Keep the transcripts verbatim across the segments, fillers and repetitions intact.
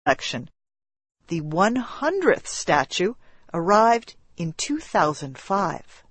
collection. The one hundredth statue arrived in two thousand five.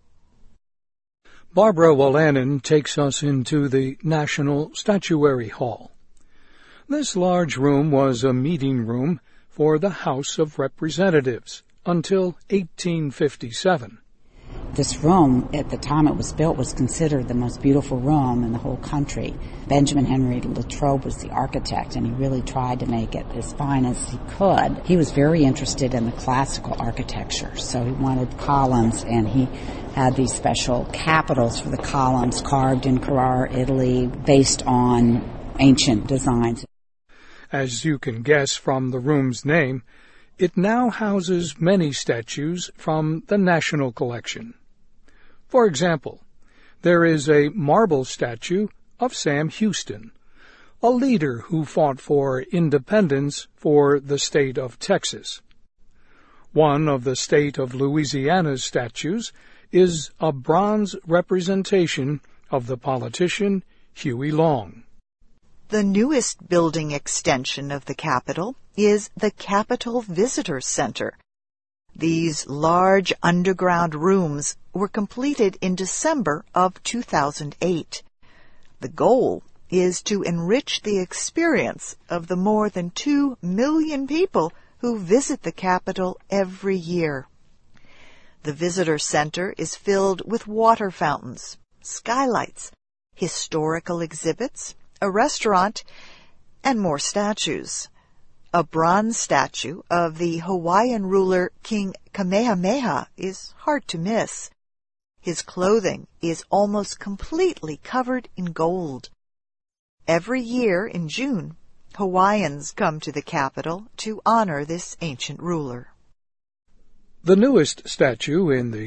Barbara Wolanin takes us into the National Statuary Hall. This large room was a meeting room for the House of Representatives until eighteen fifty-seven. This room, at the time it was built, was considered the most beautiful room in the whole country. Benjamin Henry Latrobe was the architect, and he really tried to make it as fine as he could. He was very interested in the classical architecture, so he wanted columns, and he had these special capitals for the columns carved in Carrara, Italy, based on ancient designs. As you can guess from the room's name, it now houses many statues from the National Collection. For example, there is a marble statue of Sam Houston, a leader who fought for independence for the state of Texas. One of the state of Louisiana's statues is a bronze representation of the politician Huey Long. The newest building extension of the Capitol is the Capitol Visitor Center. These large underground rooms were completed in December of two thousand eight. The goal is to enrich the experience of the more than two million people who visit the Capitol every year. The Visitor Center is filled with water fountains, skylights, historical exhibits, a restaurant, and more statues. A bronze statue of the Hawaiian ruler King Kamehameha is hard to miss. His clothing is almost completely covered in gold. Every year in June, Hawaiians come to the Capitol to honor this ancient ruler. The newest statue in the